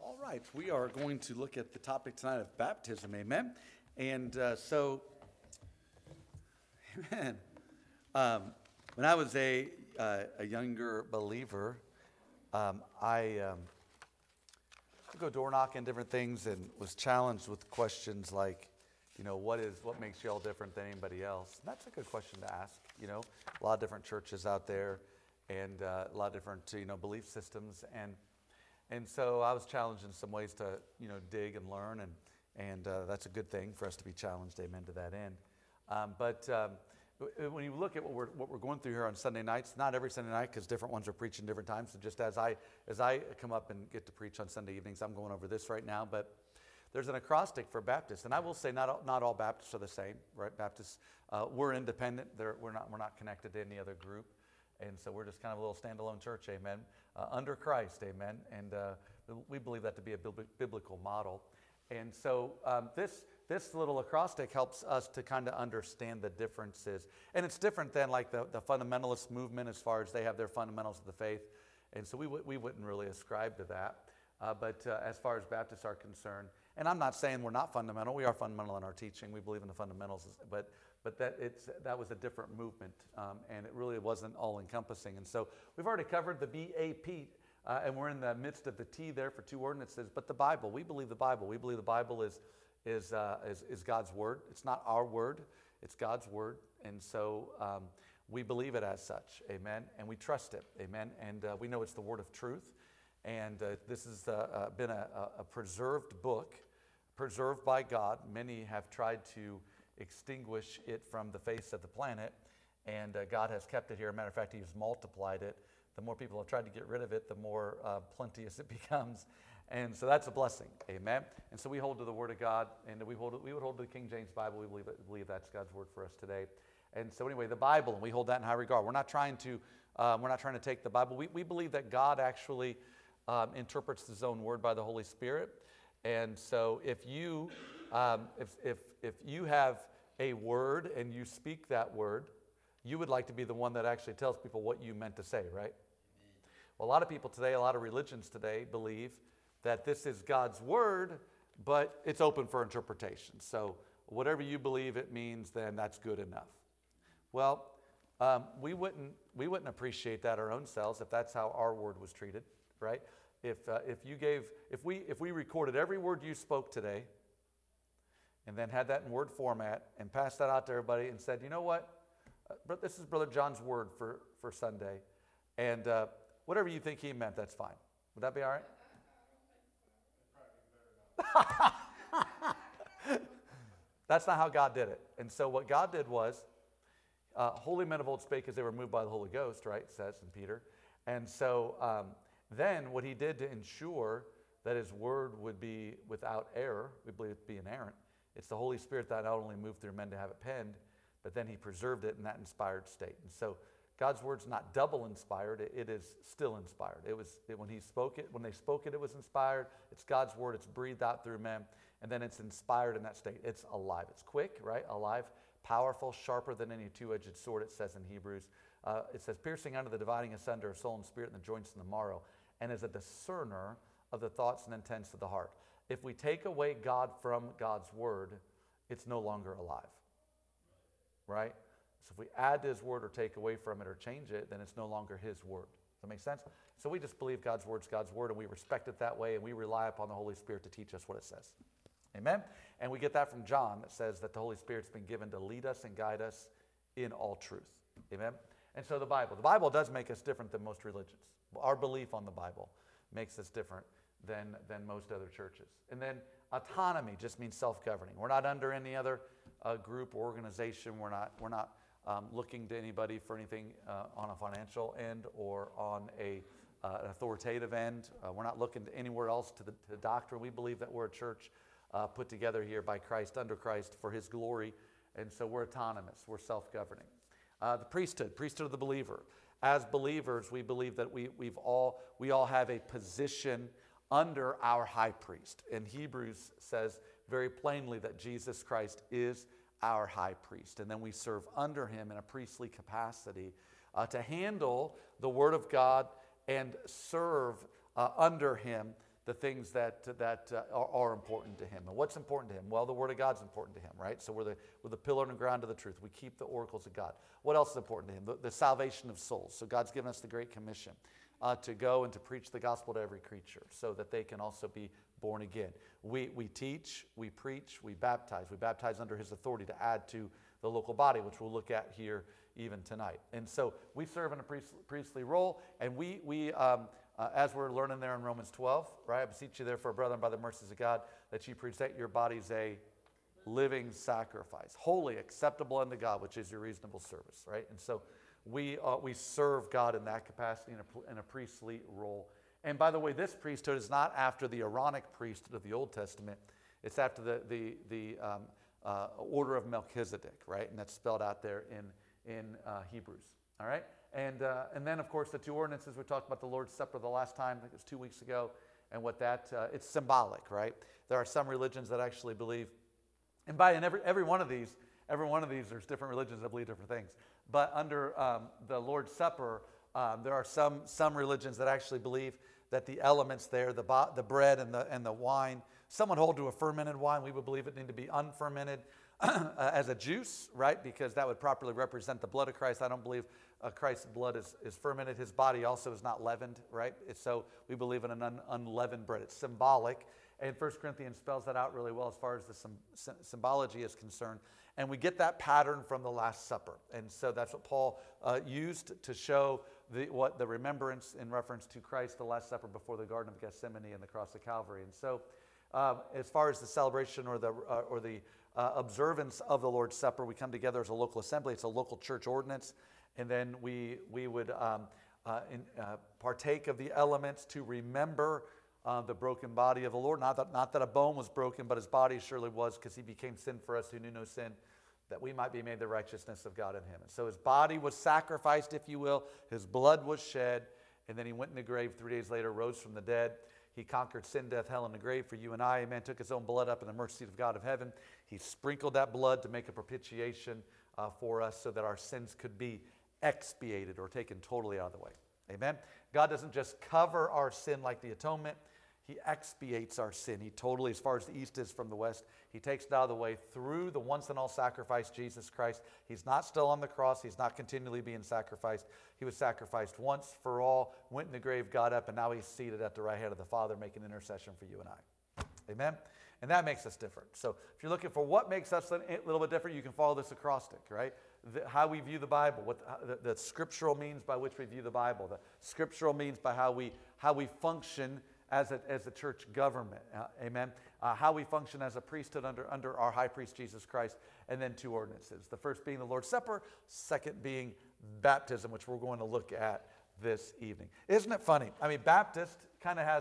All right, we are going to look at the topic tonight of baptism, amen? And amen. When I was a younger believer, I would go door knocking different things and was challenged with questions like, what makes you all different than anybody else? And that's a good question to ask. A lot of different churches out there and a lot of different, belief systems. And so I was challenged in some ways to, dig and learn, and that's a good thing for us to be challenged, amen, to that end. But when you look at what we're going through here on Sunday nights, not every Sunday night because different ones are preaching different times. So just as I come up and get to preach on Sunday evenings, I'm going over this right now. But there's an acrostic for Baptists, and I will say not all Baptists are the same, right? Baptists, we're independent. We're not connected to any other group. And so we're just kind of a little standalone church, amen, under Christ, amen. And we believe that to be a biblical model. And so this little acrostic helps us to kind of understand the differences. And it's different than like the fundamentalist movement as far as they have their fundamentals of the faith. And so we wouldn't really ascribe to that. But as far as Baptists are concerned, and I'm not saying we're not fundamental. We are fundamental in our teaching. We believe in the fundamentals, but that was a different movement, and it really wasn't all-encompassing. And so we've already covered the BAP, and we're in the midst of the T there for two ordinances. But the Bible, we believe the Bible. We believe the Bible is God's word. It's not our word. It's God's word. And so we believe it as such, amen, and we trust it, amen. And we know it's the word of truth. And this has been a preserved book, preserved by God. Many have tried to extinguish it from the face of the planet, and God has kept it here. As a matter of fact, He's multiplied it. The more people have tried to get rid of it, the more plenteous it becomes. And so that's a blessing, amen. And so we hold to the Word of God, and we would hold to the King James Bible. We believe that's God's Word for us today. And so anyway, the Bible, and we hold that in high regard. We're not trying to take the Bible. We believe that God actually interprets His own Word by the Holy Spirit. And so if you have a word and you speak that word, you would like to be the one that actually tells people what you meant to say, right? Well, a lot of people today, a lot of religions today believe that this is God's word, but it's open for interpretation. So whatever you believe it means, then that's good enough. Well, we wouldn't appreciate that our own selves if that's how our word was treated, right? If we recorded every word you spoke today and then had that in word format and passed that out to everybody and said, you know what, this is Brother John's word for Sunday, and whatever you think he meant, that's fine. Would that be all right? That's not how God did it. And so what God did was, holy men of old spake as they were moved by the Holy Ghost, right, it says in Peter. And so then what He did to ensure that His word would be without error, we believe it to be inerrant. It's the Holy Spirit that not only moved through men to have it penned, but then He preserved it in that inspired state. And so God's word's not double inspired, it is still inspired. When they spoke it, it was inspired. It's God's word, it's breathed out through men, and then it's inspired in that state. It's alive. It's quick, right? Alive, powerful, sharper than any two-edged sword, it says in Hebrews. It says, piercing unto the dividing asunder of soul and spirit and the joints and the marrow, and is a discerner of the thoughts and intents of the heart. If we take away God from God's word, it's no longer alive, right? So if we add to His word or take away from it or change it, then it's no longer His word. Does that make sense? So we just believe God's word's God's word, and we respect it that way, and we rely upon the Holy Spirit to teach us what it says. Amen? And we get that from John that says that the Holy Spirit's been given to lead us and guide us in all truth. Amen? And so the Bible does make us different than most religions. Our belief on the Bible makes us different than most other churches. And then autonomy just means self-governing. We're not under any other group or organization. We're not looking to anybody for anything on a financial end or on an authoritative end. We're not looking to anywhere else to the doctrine. We believe that we're a church put together here by Christ, under Christ, for His glory. And so we're autonomous. We're self-governing. The priesthood of the believer. As believers, we believe that we all have a position under our high priest. And Hebrews says very plainly that Jesus Christ is our high priest. And then we serve under Him in a priestly capacity to handle the Word of God and serve under Him the things that are important to him. And what's important to him? Well, the Word of God's important to him, right? So we're the pillar and ground of the truth. We keep the oracles of God. What else is important to him? The salvation of souls. So God's given us the Great Commission to go and to preach the gospel to every creature so that they can also be born again. We teach, we preach, we baptize. We baptize under his authority to add to the local body, which we'll look at here even tonight. And so we serve in a priestly role, and we as we're learning there in Romans 12, right? I beseech you therefore, brethren, by the mercies of God, that you present your bodies a living sacrifice, holy, acceptable unto God, which is your reasonable service, right? And so we serve God in that capacity in a priestly role. And by the way, this priesthood is not after the Aaronic priesthood of the Old Testament. It's after the order of Melchizedek, right? And that's spelled out there in Hebrews, all right? And then, of course, the two ordinances. We talked about the Lord's Supper the last time, I think it was 2 weeks ago, and what that, it's symbolic, right? There are some religions that actually believe, and every one of these, there's different religions that believe different things. But under the Lord's Supper, there are some religions that actually believe that the elements there, the bread and the wine, some would hold to a fermented wine. We would believe it need to be unfermented as a juice, right? Because that would properly represent the blood of Christ. I don't believe Christ's blood is fermented. His body also is not leavened, right? So we believe in an unleavened bread. It's symbolic. And 1 Corinthians spells that out really well as far as the symbology is concerned. And we get that pattern from the Last Supper. And so that's what Paul used to show the remembrance in reference to Christ, the Last Supper before the Garden of Gethsemane and the cross of Calvary. And so as far as the celebration or the observance of the Lord's Supper, we come together as a local assembly. It's a local church ordinance. And then we would partake of the elements to remember the broken body of the Lord. Not that a bone was broken, but his body surely was, because he became sin for us who knew no sin, that we might be made the righteousness of God in him. And so his body was sacrificed, if you will. His blood was shed. And then he went in the grave 3 days later, rose from the dead. He conquered sin, death, hell, and the grave for you and I. Amen. Took his own blood up in the mercy seat of God of heaven. He sprinkled that blood to make a propitiation for us so that our sins could be expiated or taken totally out of the way. Amen. God doesn't just cover our sin like the atonement. He expiates our sin. He totally, as far as the east is from the west, he takes it out of the way through the once and all sacrifice, Jesus Christ. He's not still on the cross. He's not continually being sacrificed. He was sacrificed once for all, went in the grave, got up, and now he's seated at the right hand of the Father, making intercession for you and I. Amen? And that makes us different. So if you're looking for what makes us a little bit different, you can follow this acrostic, right? How we view the Bible, what the scriptural means by which we view the Bible, the scriptural means by how we function as a church government, amen. How we function as a priesthood under our high priest Jesus Christ, and then two ordinances. The first being the Lord's Supper, second being baptism, which we're going to look at this evening. Isn't it funny? I mean, Baptist kind of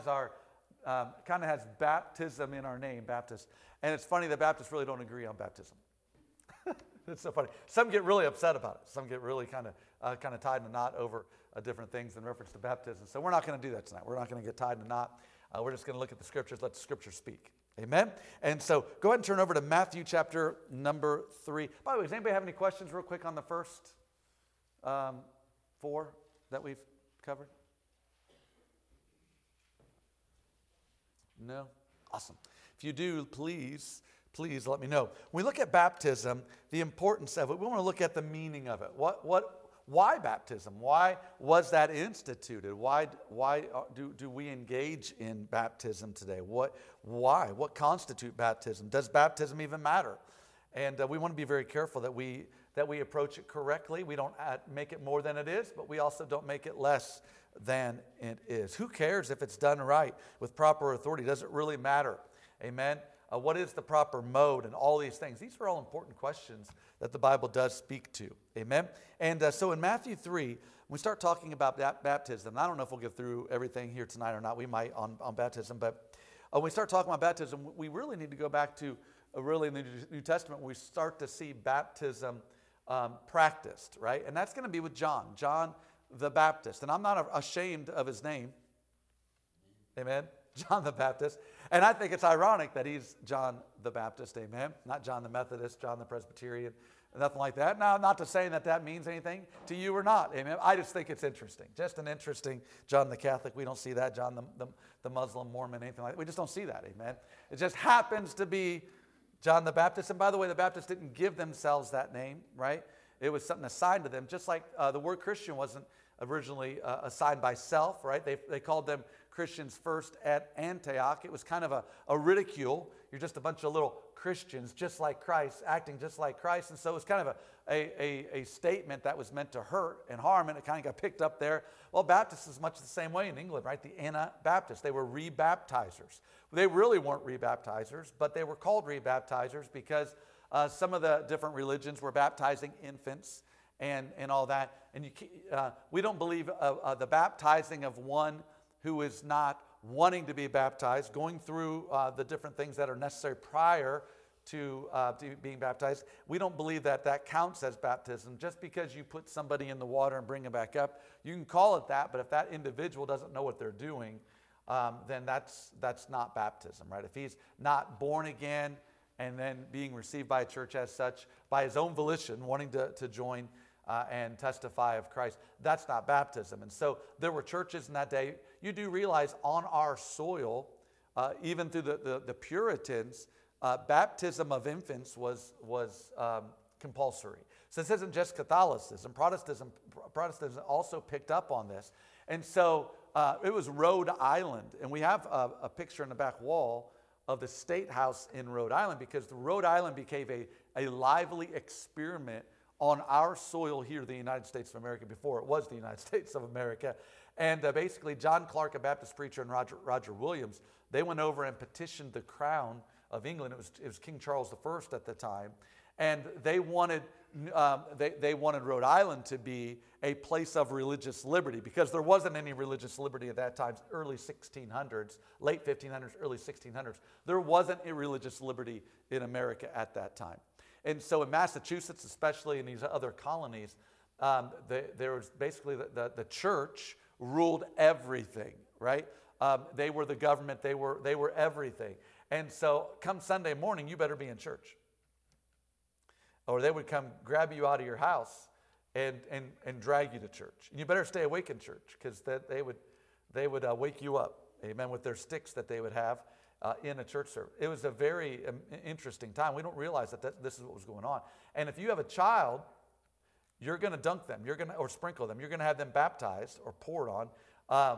has baptism in our name, Baptist, and it's funny that Baptists really don't agree on baptism. It's so funny. Some get really upset about it. Some get really kind of tied in a knot over different things in reference to baptism. So we're not going to do that tonight. We're not going to get tied in a knot. We're just going to look at the scriptures, let the scriptures speak. Amen? And so go ahead and turn over to Matthew chapter number 3. By the way, does anybody have any questions real quick on the first 4 that we've covered? No? Awesome. If you do, please let me know. When we look at baptism, the importance of it, we want to look at the meaning of it. Why baptism? Why was that instituted? Why do we engage in baptism today? Why? What constitutes baptism? Does baptism even matter? And we want to be very careful that we approach it correctly. We don't make it more than it is, but we also don't make it less than it is. Who cares if it's done right with proper authority? Does it really matter? Amen. What is the proper mode and all these things? These are all important questions that the Bible does speak to. Amen? And so in Matthew 3, we start talking about baptism. I don't know if we'll get through everything here tonight or not. We might on baptism. But when we start talking about baptism, we really need to go back to really in the New Testament, we start to see baptism practiced, right? And that's going to be with John the Baptist. And I'm not ashamed of his name. Amen? John the Baptist. And I think it's ironic that he's John the Baptist, amen? Not John the Methodist, John the Presbyterian, nothing like that. Now, not to say that that means anything to you or not. Amen. I just think it's interesting. Just an interesting John the Catholic. We don't see that. John the Muslim, Mormon, anything like that. We just don't see that. Amen. It just happens to be John the Baptist. And by the way, the Baptists didn't give themselves that name, right? It was something assigned to them, just like the word Christian wasn't originally assigned by self, right? They called them Christians first at Antioch. It was kind of a ridicule. You're just a bunch of little Christians, just like Christ, acting just like Christ. And so it was kind of a statement that was meant to hurt and harm, and it kind of got picked up there. Well, Baptists is much the same way in England, right? The Anabaptists, they were rebaptizers. They really weren't rebaptizers, but they were called rebaptizers because some of the different religions were baptizing infants and all that. And we don't believe the baptizing of one who is not wanting to be baptized, going through the different things that are necessary prior to being baptized. We don't believe that that counts as baptism. Just because you put somebody in the water and bring them back up, you can call it that, but if that individual doesn't know what they're doing, then that's not baptism, right? If he's not born again and then being received by a church as such, by his own volition, wanting to join and testify of Christ, that's not baptism. And so there were churches in that day. You do realize on our soil, even through the Puritans, baptism of infants was compulsory. So this isn't just Catholicism. Protestantism also picked up on this. And so it was Rhode Island. And we have a picture in the back wall of the State House in Rhode Island, because the Rhode Island became a lively experiment on our soil here, the United States of America, before it was the United States of America. And basically, John Clark, a Baptist preacher, and Roger Williams, they went over and petitioned the crown of England. It was King Charles I at the time. And they wanted Rhode Island to be a place of religious liberty, because there wasn't any religious liberty at that time, early 1600s, late 1500s, early 1600s. There wasn't a religious liberty in America at that time. And so in Massachusetts, especially in these other colonies, there was basically the church ruled everything, right? They were the government. They were everything. And so come Sunday morning, you better be in church, or they would come grab you out of your house and drag you to church. And you better stay awake in church, because they would wake you up, amen, with their sticks that they would have in a church service. It was a very interesting time. We don't realize that this is what was going on. And if you have a child, you're going to dunk them, or sprinkle them. You're going to have them baptized or poured on,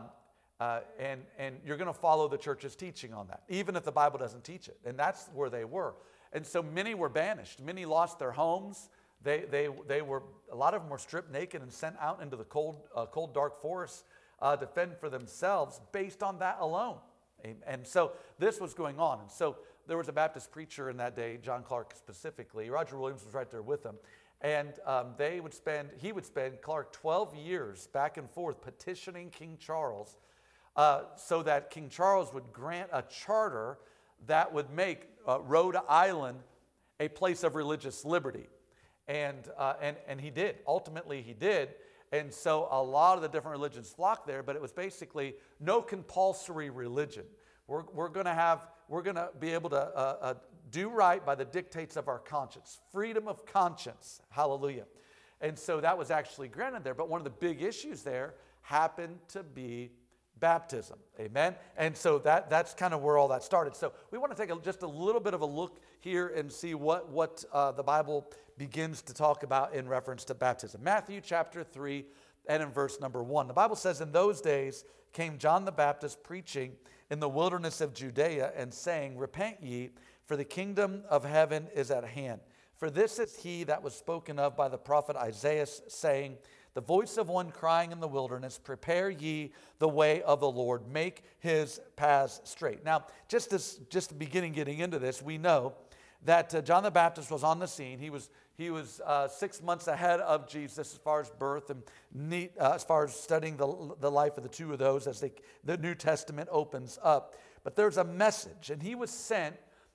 and you're going to follow the church's teaching on that, even if the Bible doesn't teach it. And that's where they were. And so many were banished. Many lost their homes. They were, a lot of them were stripped naked and sent out into the cold, dark forests to fend for themselves based on that alone. And so this was going on. And so there was a Baptist preacher in that day, John Clark specifically. Roger Williams was right there with him. And he would spend, Clark, 12 years back and forth petitioning King Charles so that King Charles would grant a charter that would make Rhode Island a place of religious liberty. And he did. Ultimately, he did. And so a lot of the different religions flocked there, but it was basically no compulsory religion. We're going to be able to do right by the dictates of our conscience. Freedom of conscience. Hallelujah. And so that was actually granted there. But one of the big issues there happened to be baptism. Amen. And so that's kind of where all that started. So we want to take just a little bit of a look here and see what the Bible begins to talk about in reference to baptism. Matthew chapter 3 and in verse number 1. The Bible says, "In those days came John the Baptist preaching in the wilderness of Judea and saying, Repent ye, for the kingdom of heaven is at hand. For this is he that was spoken of by the prophet Isaiah, saying, The voice of one crying in the wilderness, Prepare ye the way of the Lord, make his paths straight." Now, just beginning getting into this, we know that John the Baptist was on the scene. He was 6 months ahead of Jesus as far as birth, and as far as studying the life of the two of those as the New Testament opens up. But there's a message, and he was sent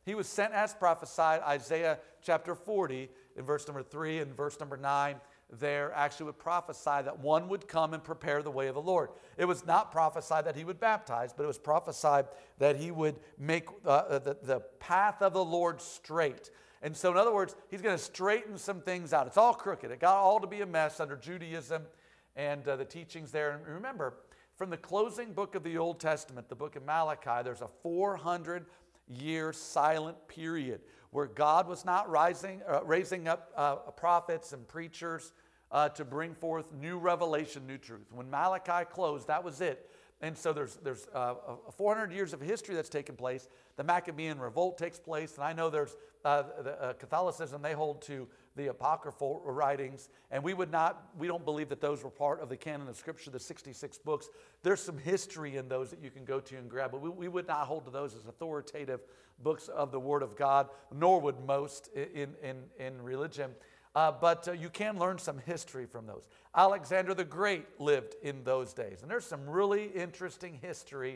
as prophesied. Isaiah chapter 40 in verse number 3 and verse number 9 there actually would prophesy that one would come and prepare the way of the Lord. It was not prophesied that he would baptize, but it was prophesied that he would make the path of the Lord straight. And so in other words, he's going to straighten some things out. It's all crooked. It got all to be a mess under Judaism and the teachings there. And remember, from the closing book of the Old Testament, the book of Malachi, there's a 400-year silent period where God was not raising up prophets and preachers to bring forth new revelation, new truth. When Malachi closed, that was it. And so there's 400 years of history that's taken place. The Maccabean revolt takes place, and I know there's Catholicism. They hold to the apocryphal writings, and we don't believe that those were part of the canon of Scripture, the 66 books. There's some history in those that you can go to and grab, but we would not hold to those as authoritative books of the Word of God, nor would most in religion. But you can learn some history from those. Alexander the Great lived in those days, and there's some really interesting history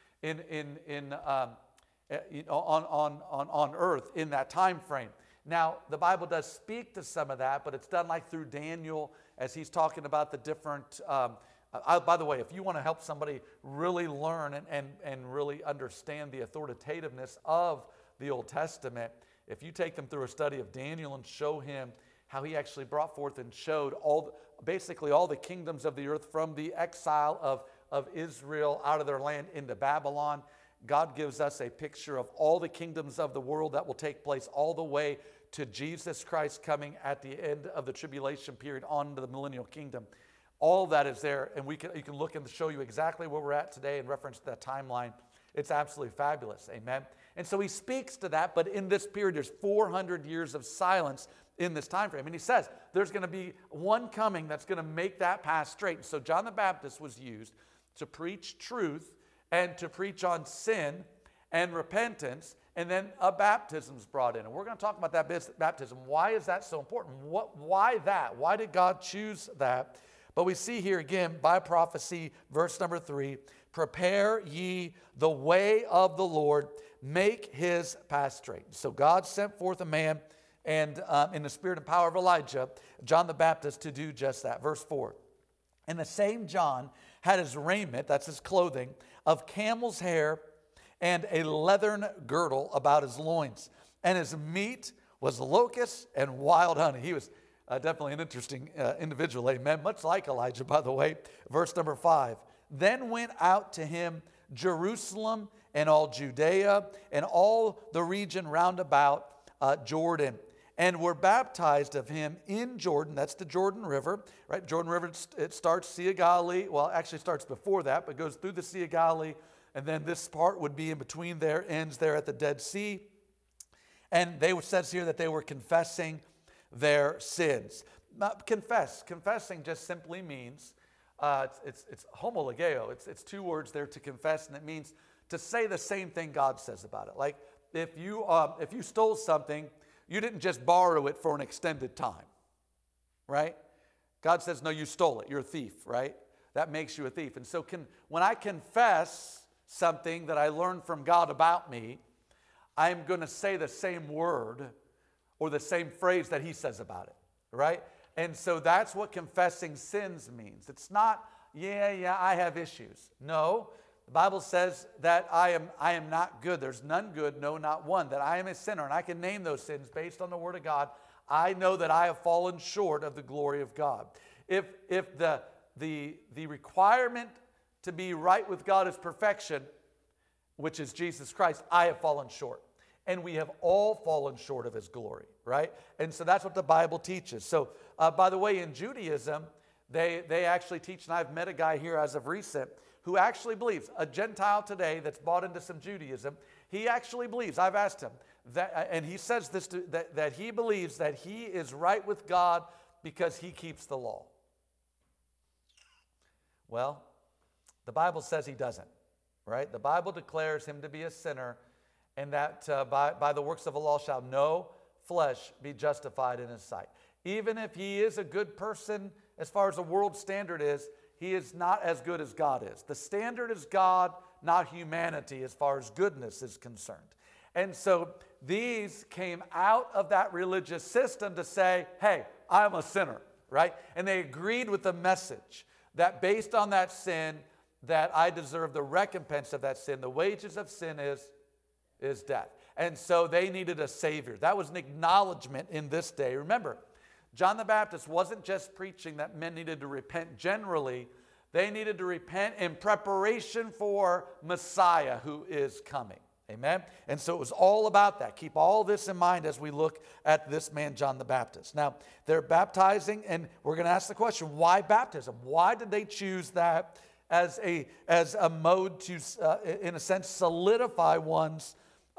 on earth in that time frame. Now, the Bible does speak to some of that, but it's done like through Daniel as he's talking about the different. By the way, if you want to help somebody really learn and really understand the authoritativeness of the Old Testament, if you take them through a study of Daniel and show him how he actually brought forth and showed basically all the kingdoms of the earth from the exile of Israel out of their land into Babylon. God gives us a picture of all the kingdoms of the world that will take place all the way to Jesus Christ coming at the end of the tribulation period on to the millennial kingdom. All that is there, and you can look and show you exactly where we're at today in reference to that timeline. It's absolutely fabulous, amen? And so he speaks to that, but in this period, there's 400 years of silence in this time frame. And he says there's going to be one coming that's going to make that path straight. So John the Baptist was used to preach truth and to preach on sin and repentance, and then a baptism is brought in. And we're going to talk about that baptism. Why is that so important? Why that? Why did God choose that? But we see here again, by prophecy, verse number 3, prepare ye the way of the Lord, make his path straight. So God sent forth a man, and in the spirit and power of Elijah, John the Baptist, to do just that. Verse 4, and the same John had his raiment, that's his clothing, of camel's hair, and a leathern girdle about his loins. And his meat was locusts and wild honey. He was definitely an interesting individual, amen. Much like Elijah, by the way. Verse number 5. Then went out to him Jerusalem and all Judea and all the region round about Jordan, and were baptized of him in Jordan. That's the Jordan River, right? Jordan River, it starts Sea of Galilee. Well, actually starts before that, but goes through the Sea of Galilee. And then this part would be in between there, ends there at the Dead Sea. And it says here that they were confessing their sins. Confessing just simply means, it's homologeo. It's two words there, to confess, and it means to say the same thing God says about it. Like if you stole something, you didn't just borrow it for an extended time, right? God says, no, you stole it. You're a thief, right? That makes you a thief. And so when I confess something that I learned from God about me, I'm going to say the same word or the same phrase that he says about it, right? And so that's what confessing sins means. It's not, I have issues. No, the Bible says that I am not good. There's none good, no, not one. That I am a sinner, and I can name those sins based on the Word of God. I know that I have fallen short of the glory of God. If the requirement to be right with God is perfection, which is Jesus Christ, I have fallen short. And we have all fallen short of his glory, right? And so that's what the Bible teaches. So, by the way, in Judaism, they actually teach, and I've met a guy here as of recent who actually believes, a Gentile today that's bought into some Judaism, he actually believes, I've asked him, that, and he says this, that he believes that he is right with God because he keeps the law. Well, the Bible says he doesn't, right? The Bible declares him to be a sinner, and that by the works of the law shall no flesh be justified in his sight. Even if he is a good person as far as the world standard is, he is not as good as God is. The standard is God, not humanity, as far as goodness is concerned. And so these came out of that religious system to say, hey, I'm a sinner, right? And they agreed with the message that based on that sin, that I deserve the recompense of that sin. The wages of sin is is death. And so they needed a Savior. That was an acknowledgement in this day. Remember, John the Baptist wasn't just preaching that men needed to repent generally. They needed to repent in preparation for Messiah who is coming. Amen? And so it was all about that. Keep all this in mind as we look at this man, John the Baptist. Now, they're baptizing, and we're going to ask the question, why baptism? Why did they choose that as a mode to, in a sense, solidify one's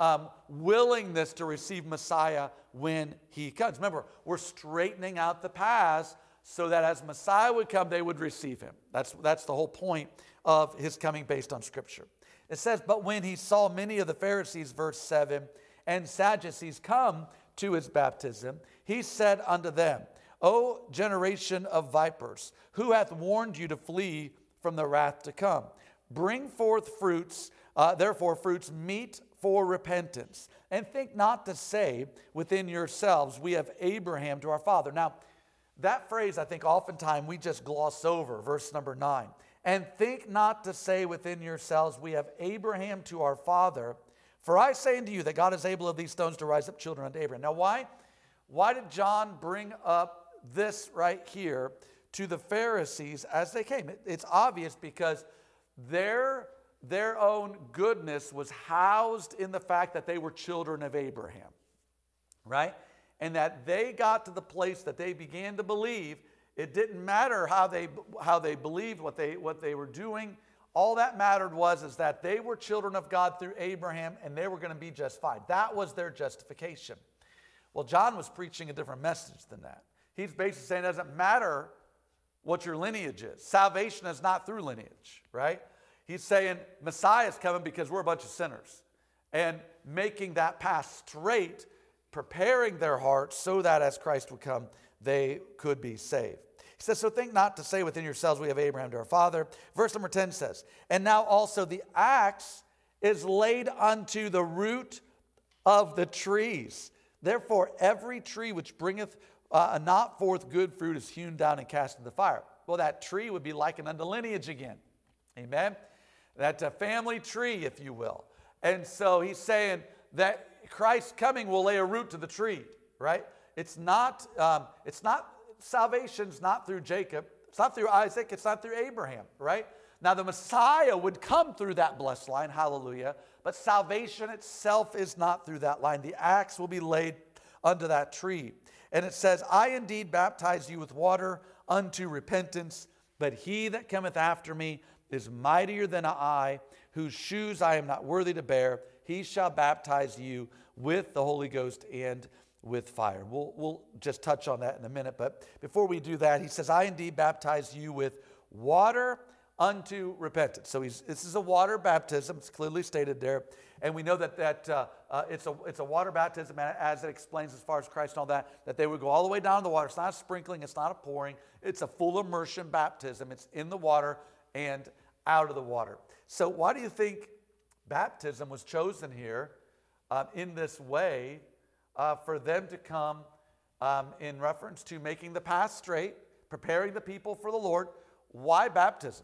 willingness to receive Messiah when he comes? Remember, we're straightening out the paths so that as Messiah would come, they would receive him. That's the whole point of his coming based on Scripture. It says, but when he saw many of the Pharisees, verse 7, and Sadducees come to his baptism, he said unto them, O generation of vipers, who hath warned you to flee from the wrath to come? Bring forth fruits, therefore fruits meet for repentance. And think not to say within yourselves, we have Abraham to our father. Now, that phrase, I think oftentimes we just gloss over, verse number 9. And think not to say within yourselves, we have Abraham to our father. For I say unto you that God is able of these stones to rise up children unto Abraham. Now why did John bring up this right here to the Pharisees as they came? It's obvious because their own goodness was housed in the fact that they were children of Abraham, right? And that they got to the place that they began to believe. It didn't matter how they believed, what they were doing. All that mattered is that they were children of God through Abraham, and they were going to be just fine. That was their justification. Well, John was preaching a different message than that. He's basically saying it doesn't matter what your lineage is. Salvation is not through lineage, right? He's saying Messiah is coming because we're a bunch of sinners. And making that path straight, preparing their hearts so that as Christ would come, they could be saved. He says, so think not to say within yourselves, we have Abraham to our father. Verse number 10 says, and now also the axe is laid unto the root of the trees. Therefore, every tree which bringeth not forth good fruit is hewn down and cast into the fire. Well, that tree would be likened unto lineage again. Amen? That's a family tree, if you will. And so he's saying that Christ's coming will lay a root to the tree, right? It's not salvation's not through Jacob. It's not through Isaac. It's not through Abraham, right? Now, the Messiah would come through that blessed line, hallelujah, but salvation itself is not through that line. The axe will be laid unto that tree. And it says, I indeed baptize you with water unto repentance, but he that cometh after me is mightier than I, whose shoes I am not worthy to bear. He shall baptize you with the Holy Ghost and with fire. We'll just touch on that in a minute. But before we do that, he says, I indeed baptize you with water unto repentance. So this is a water baptism. It's clearly stated there. And we know that it's a water baptism, as it explains as far as Christ and all that they would go all the way down the water. It's not a sprinkling. It's not a pouring. It's a full immersion baptism. It's in the water and out of the water. So why do you think baptism was chosen here in this way for them to come in reference to making the path straight, preparing the people for the Lord? Why baptism?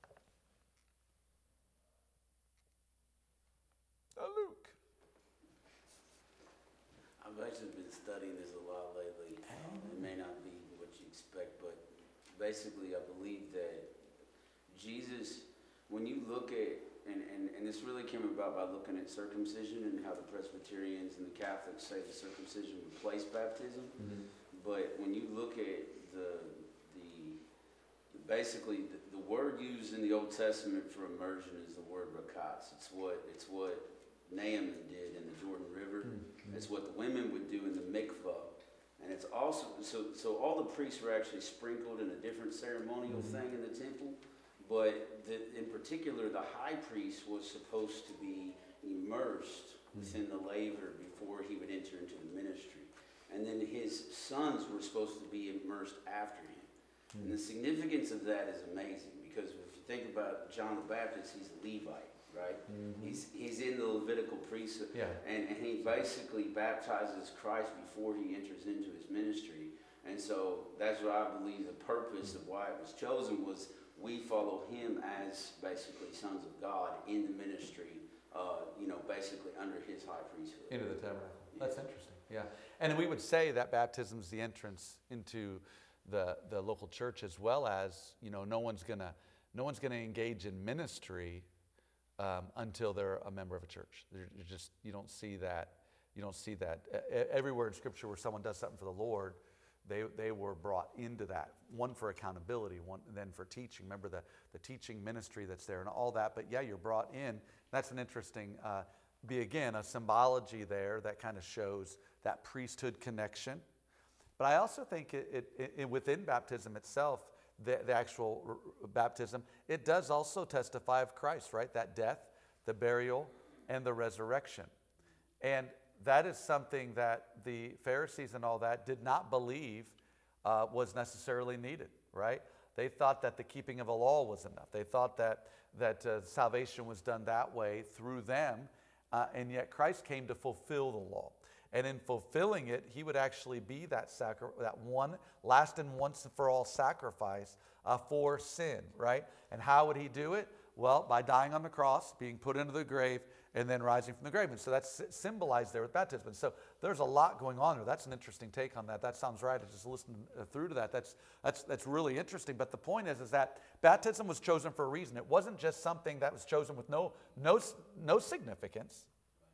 Luke. I've actually been studying this a lot lately. It may not be what you expect, but basically I believe that Jesus, when you look at, and this really came about by looking at circumcision and how the Presbyterians and the Catholics say the circumcision replaced baptism. Mm-hmm. But when you look at basically the word used in the Old Testament for immersion is the word rakatz. It's what Naaman did in the Jordan River. Mm-hmm. It's what the women would do in the mikvah. And it's also, so all the priests were actually sprinkled in a different ceremonial mm-hmm. thing in the temple. But in particular, the high priest was supposed to be immersed within the laver before he would enter into the ministry. And then his sons were supposed to be immersed after him. And the significance of that is amazing, because if you think about John the Baptist, he's a Levite, right? Mm-hmm. He's in the Levitical priesthood, yeah. and he basically baptizes Christ before he enters into his ministry. And so that's what I believe the purpose of why it was chosen was we follow him as basically sons of God in the ministry, basically under his high priesthood. Into the tabernacle. That's interesting. Yeah. And we would say that baptism is the entrance into the local church, as well as, no one's gonna engage in ministry until they're a member of a church. You don't see that. You don't see that everywhere in Scripture where someone does something for the Lord. They were brought into that, one for accountability, one then for teaching. Remember the teaching ministry that's there and all that. But yeah, you're brought in. That's an interesting, a symbology there that kind of shows that priesthood connection. But I also think within baptism itself, the actual baptism, it does also testify of Christ, right? That death, the burial, and the resurrection. And that is something that the Pharisees and all that did not believe was necessarily needed, right? They thought that the keeping of a law was enough. They thought that salvation was done that way through them, and yet Christ came to fulfill the law. And in fulfilling it, he would actually be that one last and once and for all sacrifice for sin, right? And how would he do it? Well, by dying on the cross, being put into the grave, and then rising from the grave. And so that's symbolized there with baptism. And so there's a lot going on there. That's an interesting take on that. That sounds right. I just listened through to that. That's really interesting. But the point is that baptism was chosen for a reason. It wasn't just something that was chosen with no significance.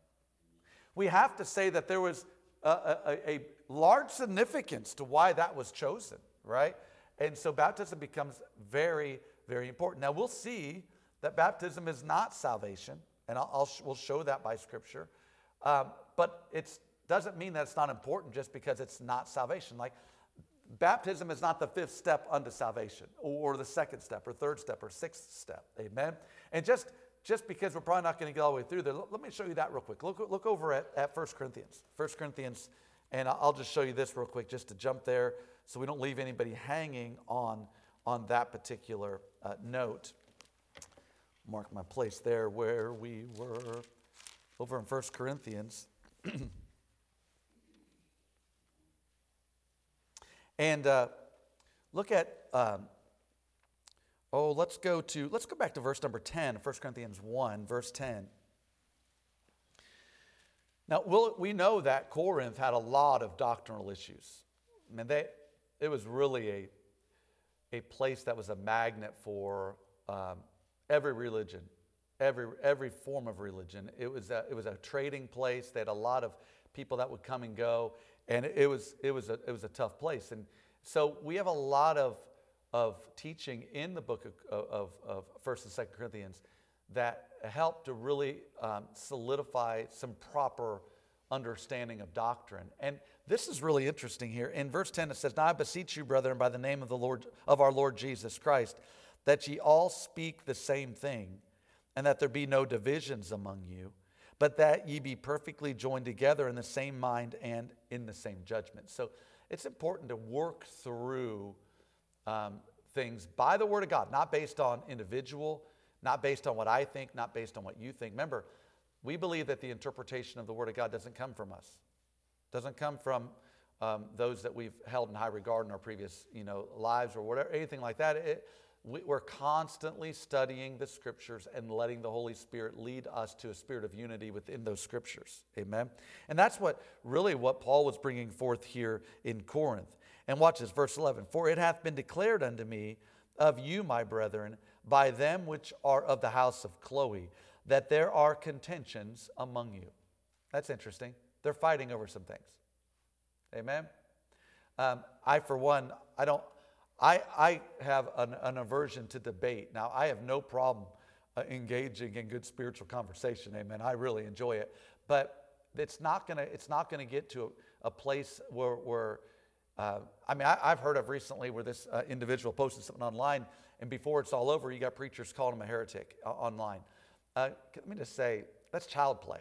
We have to say that there was a large significance to why that was chosen, right? And so baptism becomes very, very important. Now we'll see that baptism is not salvation. And we'll show that by Scripture. But it doesn't mean that it's not important just because it's not salvation. Like, baptism is not the fifth step unto salvation, or the second step, or third step, or sixth step. Amen? And just because we're probably not going to get all the way through there, let me show you that real quick. Look over at 1 Corinthians. 1 Corinthians, and I'll just show you this real quick just to jump there so we don't leave anybody hanging on that particular note. Mark my place there where we were over in 1 Corinthians. And look at, let's go back to verse number 10, 1 Corinthians 1, verse 10. Now, we know that Corinth had a lot of doctrinal issues. I mean, it was really a place that was a magnet for every religion, every form of religion. It was a trading place. They had a lot of people that would come and go, and it was a tough place. And so we have a lot of teaching in the book of 1st and 2nd Corinthians that help to really solidify some proper understanding of doctrine. And this is really interesting here. In verse 10 it says, "Now I beseech you, brethren, by the name of our Lord Jesus Christ, that ye all speak the same thing, and that there be no divisions among you, but that ye be perfectly joined together in the same mind and in the same judgment." So it's important to work through things by the Word of God, not based on individual, not based on what I think, not based on what you think. Remember, we believe that the interpretation of the Word of God doesn't come from us. It doesn't come from those that we've held in high regard in our previous lives or whatever, anything like that. We're constantly studying the Scriptures and letting the Holy Spirit lead us to a spirit of unity within those Scriptures. Amen? And that's what Paul was bringing forth here in Corinth. And watch this, verse 11. "For it hath been declared unto me of you, my brethren, by them which are of the house of Chloe, that there are contentions among you." That's interesting. They're fighting over some things. Amen? I, for one, I have an aversion to debate. Now, I have no problem engaging in good spiritual conversation. Amen. I really enjoy it. But it's not gonna get to a place where I've heard of recently where this individual posted something online, and before it's all over, you got preachers calling him a heretic online. Let me just say, that's child play.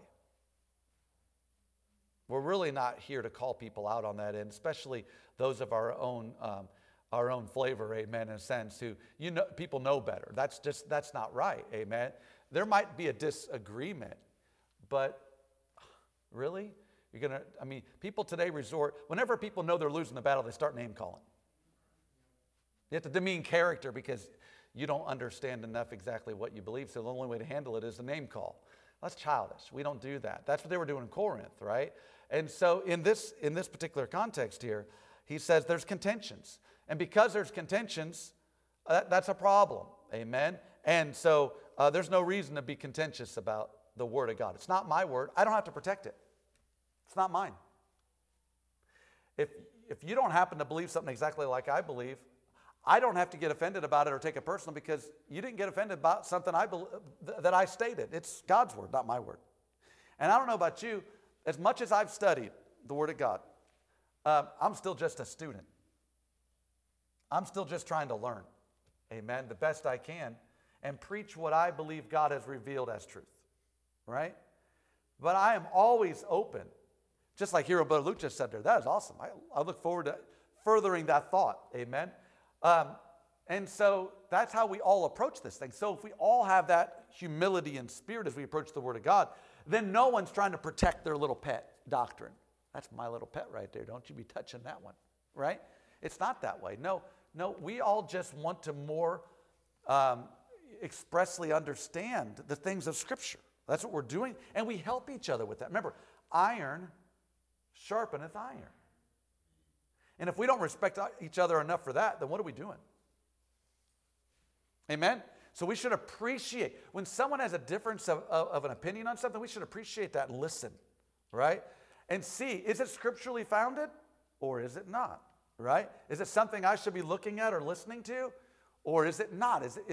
We're really not here to call people out on that end, especially those of our own flavor, amen, in a sense, who, people know better. That's not right, amen. There might be a disagreement, but really? People today whenever people know they're losing the battle, they start name calling. You have to demean character because you don't understand enough exactly what you believe, so the only way to handle it is a name call. That's childish. We don't do that. That's what they were doing in Corinth, right? And so in this particular context here, he says there's contentions. And because there's contentions, that's a problem. Amen? And so there's no reason to be contentious about the Word of God. It's not my word. I don't have to protect it. It's not mine. If you don't happen to believe something exactly like I believe, I don't have to get offended about it or take it personal because you didn't get offended about something that I stated. It's God's word, not my word. And I don't know about you, as much as I've studied the Word of God, I'm still just a student. I'm still just trying to learn, amen, the best I can, and preach what I believe God has revealed as truth, right? But I am always open, just like Hero Brother Luke just said there. That is awesome. I look forward to furthering that thought, amen. And so that's how we all approach this thing. So if we all have that humility and spirit as we approach the Word of God, then no one's trying to protect their little pet doctrine. That's my little pet right there. Don't you be touching that one, right? It's not that way. No, we all just want to more expressly understand the things of Scripture. That's what we're doing, and we help each other with that. Remember, iron sharpeneth iron. And if we don't respect each other enough for that, then what are we doing? Amen? So we should appreciate, when someone has a difference of an opinion on something, we should appreciate that and listen, right? And see, is it scripturally founded or is it not, right? Is it something I should be looking at or listening to, or is it not? Is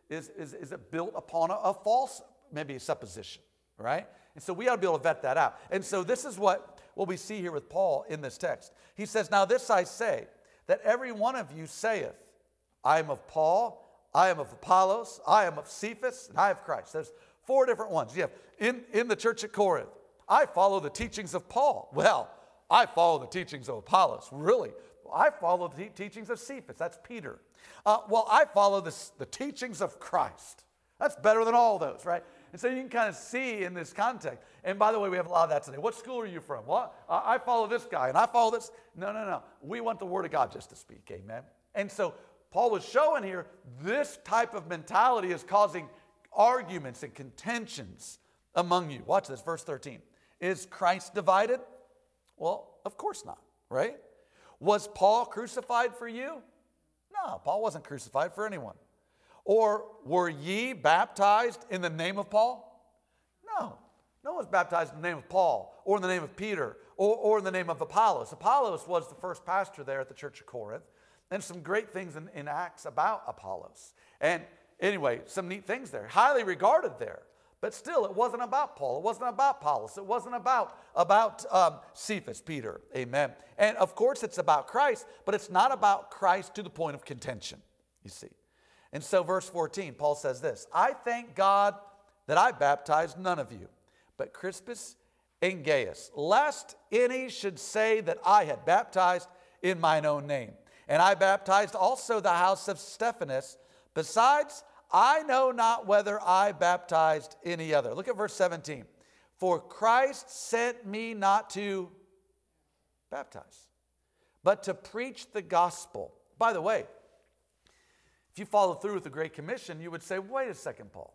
it built upon a false, maybe a supposition, right? And so we ought to be able to vet that out. And so this is what we see here with Paul in this text. He says, now this I say, that every one of you saith, I am of Paul, I am of Apollos, I am of Cephas, and I have Christ. There's 4 different ones. You have in the church at Corinth, I follow the teachings of Paul. Well, I follow the teachings of Apollos. Really? I follow the teachings of Cephas. That's Peter. Well, I follow the teachings of Christ. That's better than all those, right? And so you can kind of see in this context. And by the way, we have a lot of that today. What school are you from? Well, I follow this guy, and I follow this. No. We want the Word of God just to speak, amen? And so Paul was showing here this type of mentality is causing arguments and contentions among you. Watch this, verse 13. Is Christ divided? Well, of course not, right? Was Paul crucified for you? No, Paul wasn't crucified for anyone. Or were ye baptized in the name of Paul? No. No one was baptized in the name of Paul or in the name of Peter or in the name of Apollos. Apollos was the first pastor there at the church of Corinth. And some great things in Acts about Apollos. And anyway, some neat things there. Highly regarded there. But still, it wasn't about Paul. It wasn't about Apollos. It wasn't about Cephas, Peter. Amen. And of course, it's about Christ, but it's not about Christ to the point of contention, you see. And so verse 14, Paul says this, I thank God that I baptized none of you, but Crispus and Gaius, lest any should say that I had baptized in mine own name. And I baptized also the house of Stephanas. Besides, I know not whether I baptized any other. Look at verse 17. For Christ sent me not to baptize, but to preach the gospel. By the way, if you follow through with the Great Commission, you would say, wait a second, Paul.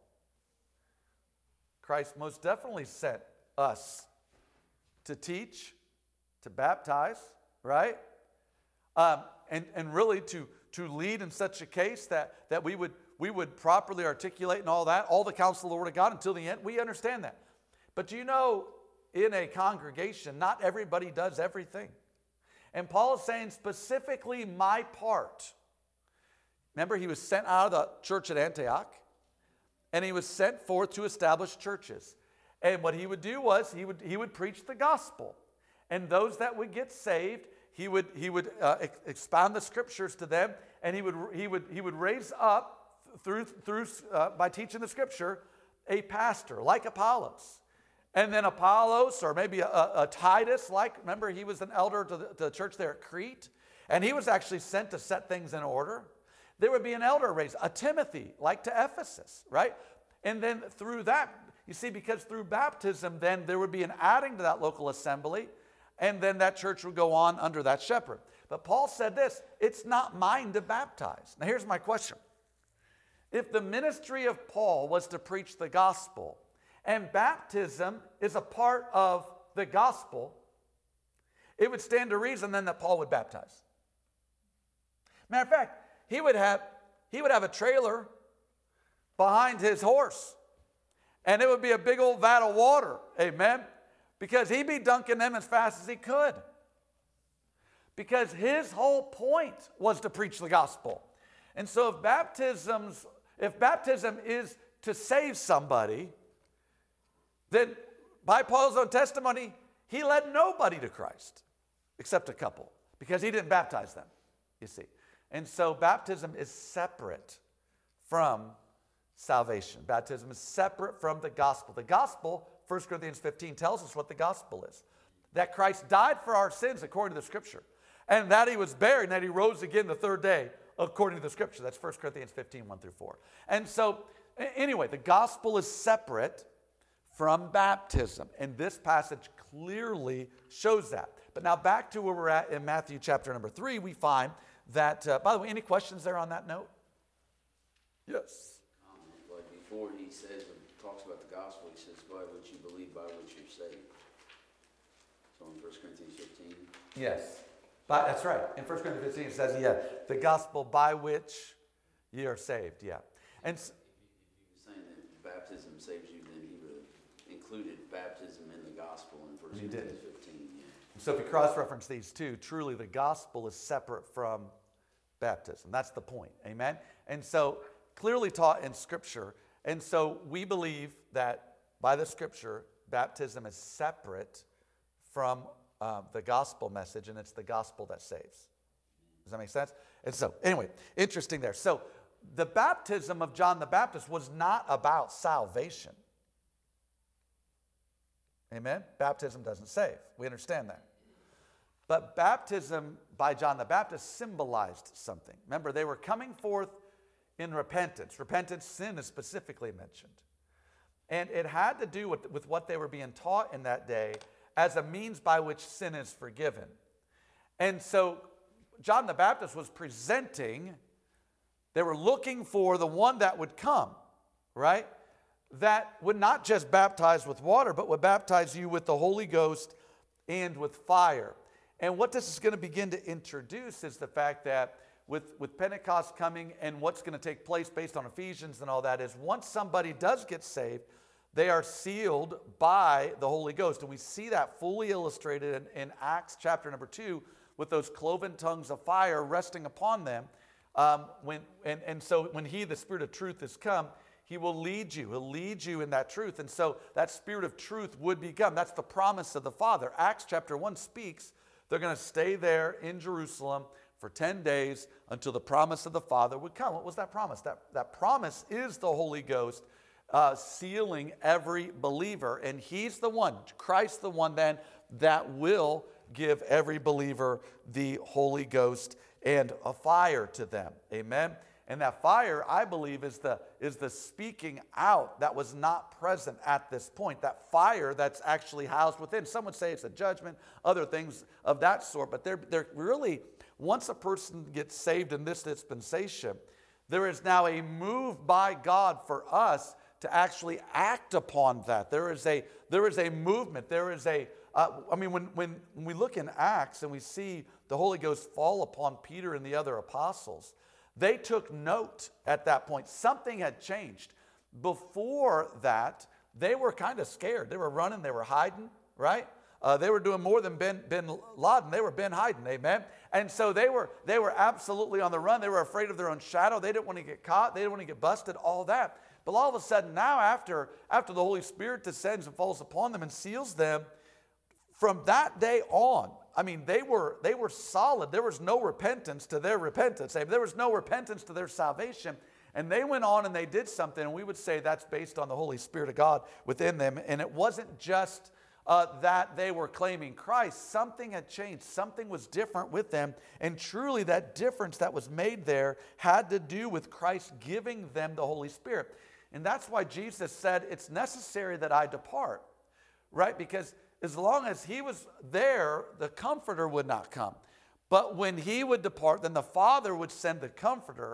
Christ most definitely sent us to teach, to baptize, right? And really to lead in such a case that we would properly articulate and all that, all the counsel of the Word of God until the end. We understand that. But you know, in a congregation, not everybody does everything. And Paul is saying specifically my part. Remember, he was sent out of the church at Antioch, and he was sent forth to establish churches. And what he would do was he would preach the gospel. And those that would get saved, he would expound the scriptures to them, and he would raise up through by teaching the scripture a pastor like Apollos, and then Apollos or maybe a Titus, remember he was an elder to the church there at Crete, and he was actually sent to set things in order. There would be an elder raised, a Timothy, like to Ephesus, right? And then through that, you see, because through baptism, then there would be an adding to that local assembly, and then that church would go on under that shepherd. But Paul said this, it's not mine to baptize. Now here's my question. If the ministry of Paul was to preach the gospel, and baptism is a part of the gospel, it would stand to reason then that Paul would baptize. Matter of fact, he would have a trailer behind his horse, and it would be a big old vat of water, amen, because he'd be dunking them as fast as he could, because his whole point was to preach the gospel. And so if baptism is to save somebody, then by Paul's own testimony, he led nobody to Christ except a couple, because he didn't baptize them, you see. And so baptism is separate from salvation. Baptism is separate from the gospel. The gospel, 1 Corinthians 15 tells us what the gospel is. That Christ died for our sins according to the scripture, and that he was buried, and that he rose again the third day according to the scripture. That's 1 Corinthians 15, 1 through 4. And so, anyway, the gospel is separate from baptism, and this passage clearly shows that. But now back to where we're at in Matthew chapter number 3, we find that, by the way, any questions there on that note? Yes. Like before he says, when he talks about the gospel, he says, by which you believe, by which you're saved. So in 1 Corinthians 15. Yes. That's right. In 1 Corinthians 15 it says, yeah, the gospel by which ye are saved. Yeah. And if he was saying that baptism saves you, then he would have included baptism in the gospel in 1 Corinthians 15. Yeah. So if you cross-reference these two, truly the gospel is separate from baptism. That's the point. Amen? And so clearly taught in Scripture. And so we believe that by the Scripture, baptism is separate from the gospel message, and it's the gospel that saves. Does that make sense? And so, anyway, interesting there. So the baptism of John the Baptist was not about salvation. Amen? Baptism doesn't save. We understand that. But baptism by John the Baptist symbolized something. Remember, they were coming forth in repentance. Repentance, sin is specifically mentioned. And it had to do with what they were being taught in that day as a means by which sin is forgiven. And so John the Baptist was presenting, they were looking for the one that would come, right? That would not just baptize with water, but would baptize you with the Holy Ghost and with fire. And what this is going to begin to introduce is the fact that with Pentecost coming and what's going to take place based on Ephesians and all that is once somebody does get saved, they are sealed by the Holy Ghost. And we see that fully illustrated in Acts chapter number 2 with those cloven tongues of fire resting upon them. So when he, the Spirit of truth, has come, he will lead you. He'll lead you in that truth. And so that Spirit of truth would become, that's the promise of the Father. Acts chapter 1 speaks, they're going to stay there in Jerusalem for 10 days until the promise of the Father would come. What was that promise? That promise is the Holy Ghost sealing every believer. And he's the one, Christ the one then, that will give every believer the Holy Ghost and a fire to them. Amen? And that fire, I believe, is the speaking out that was not present at this point. That fire that's actually housed within. Some would say it's a judgment, other things of that sort. But they're really, once a person gets saved in this dispensation, there is now a move by God for us to actually act upon that. There is a movement. There is when we look in Acts and we see the Holy Ghost fall upon Peter and the other apostles, they took note at that point. Something had changed. Before that, they were kind of scared. They were running. They were hiding, right? They were doing more than bin Laden. They were bin hiding, amen? And so they were absolutely on the run. They were afraid of their own shadow. They didn't want to get caught. They didn't want to get busted, all that. But all of a sudden now, after the Holy Spirit descends and falls upon them and seals them, from that day on, I mean, they were solid. There was no repentance to their repentance. There was no repentance to their salvation. And they went on and they did something, and we would say that's based on the Holy Spirit of God within them. And it wasn't just that they were claiming Christ. Something had changed. Something was different with them. And truly that difference that was made there had to do with Christ giving them the Holy Spirit. And that's why Jesus said, it's necessary that I depart, right? Because as long as he was there, the Comforter would not come. But when he would depart, then the Father would send the Comforter.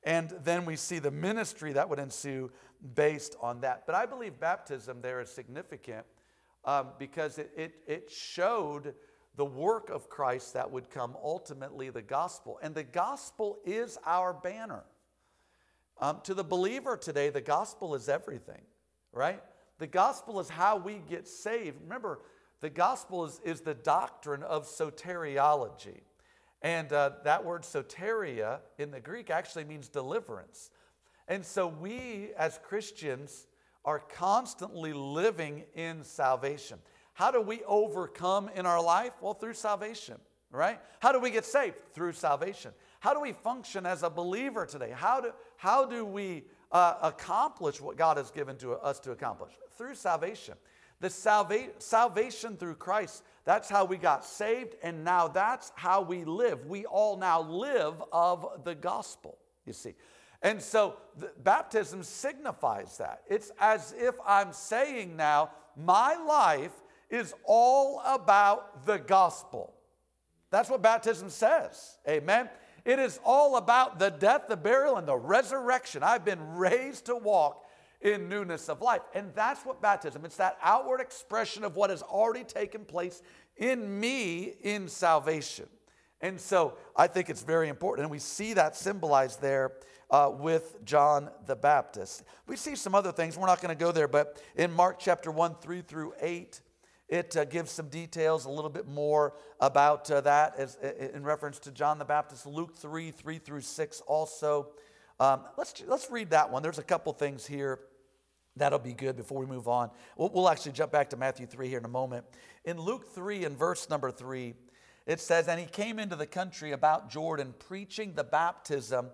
And then we see the ministry that would ensue based on that. But I believe baptism there is significant because it showed the work of Christ that would come, ultimately the gospel. And the gospel is our banner. To the believer today, the gospel is everything, right? The gospel is how we get saved. Remember, the gospel is the doctrine of soteriology. And that word soteria in the Greek actually means deliverance. And so we as Christians are constantly living in salvation. How do we overcome in our life? Well, through salvation, right? How do we get saved? Through salvation. How do we function as a believer today? How do we accomplish what God has given to us to accomplish? Through salvation. The salvation through Christ, that's how we got saved, and now that's how we live. We all now live of the gospel, you see. And so baptism signifies that. It's as if I'm saying now, my life is all about the gospel. That's what baptism says, amen? It is all about the death, the burial, and the resurrection. I've been raised to walk in newness of life. And that's what baptism, it's that outward expression of what has already taken place in me in salvation. And so I think it's very important. And we see that symbolized there with John the Baptist. We see some other things. We're not going to go there, but in Mark chapter 1, 3 through 8, it gives some details a little bit more about that as, in reference to John the Baptist. Luke 3, 3 through 6 also. Let's read that one. There's a couple things here that'll be good before we move on. We'll actually jump back to Matthew 3 here in a moment. In Luke 3 and verse number 3, it says, "And he came into the country about Jordan, preaching the baptism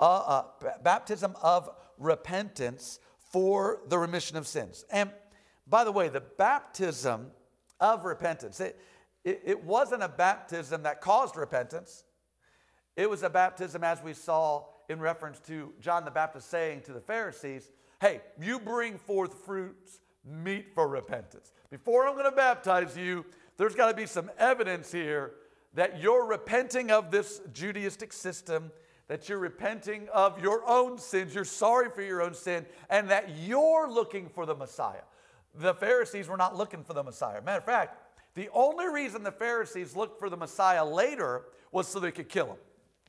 of repentance for the remission of sins." And by the way, the baptism of repentance, it wasn't a baptism that caused repentance. It was a baptism, as we saw in reference to John the Baptist saying to the Pharisees, hey, you bring forth fruits meet for repentance. Before I'm going to baptize you, there's got to be some evidence here that you're repenting of this Judaistic system, that you're repenting of your own sins, you're sorry for your own sin, and that you're looking for the Messiah. The Pharisees were not looking for the Messiah. Matter of fact, the only reason the Pharisees looked for the Messiah later was so they could kill him.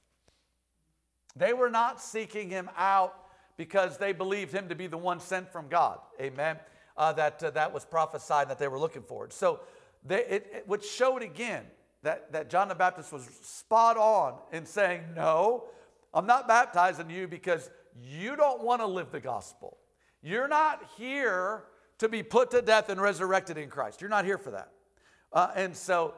They were not seeking him out because they believed him to be the one sent from God. Amen. That was prophesied that they were looking for. So which showed again that John the Baptist was spot on in saying, no, I'm not baptizing you because you don't want to live the gospel. You're not here to be put to death and resurrected in Christ. You're not here for that. And so